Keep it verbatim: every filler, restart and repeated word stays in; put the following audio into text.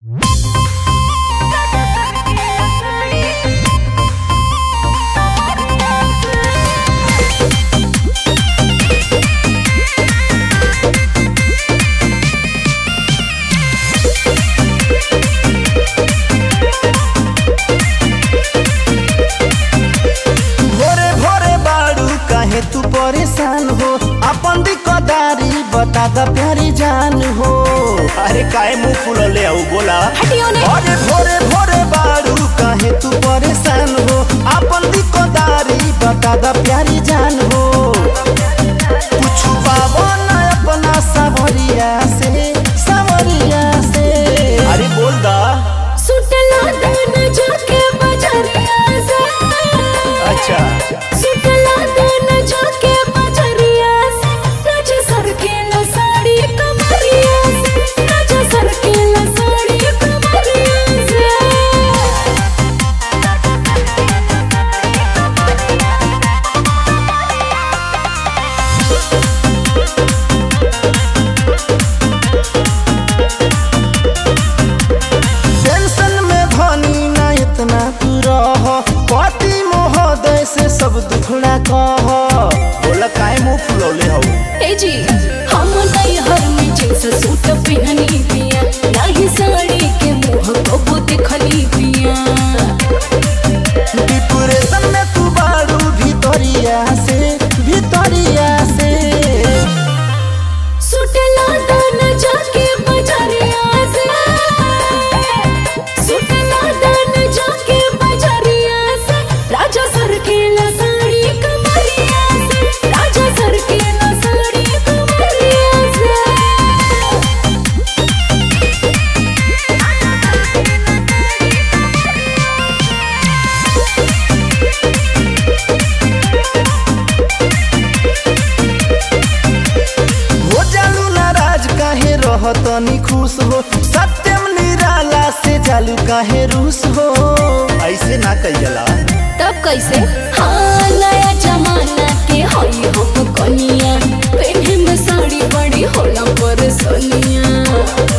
परेशान हो अपन दिक्कतदारी बता द प्यारी जान हो। अरे काहे मुंह फुलले हो बोला। अरे भोरे भोरे बारू काहे तू परेशान हो अपन दिक्कतदारी बता द प्यारी जान हो। कुछ पाबो ना अपना सावरिया से सावरिया से। अरे बोल दा सुटला देना जाके बजरिया से। अच्छा सुटला देना जाके बजरिया से। राजा सर के ला साड़ी कमरिया से। राजा सर के ला साड़ी कमरिया से। टेंशन में धनी ना इतना तू रह पति महोदय से सब दुखड़ा कह। बोला काहे मुंह फुलले हो। ए जी हम नहीं हर में जींस सूट पहनी पिया नहीं साड़ी के मुंह को दिखली पिया। डिप्रेशन में तू बारू भीतरिया से भीतरिया से। सुटला दाना जाके बजरिया से। सुटला दाना जाके बजरिया से। राजा सर के ला साड़ी कमरिया से। राजा सर के ला साड़ी कमरिया से। हो जालू नाराज काहे रहतनी खुश हो सत्यम निराला से जालू काहे रूस हो। ऐसे ना कही जाला। तब कैसे हाँ नया जमाना के हई हम कनिया पेन्हे में साड़ी बड़ी होला पर सोनिया।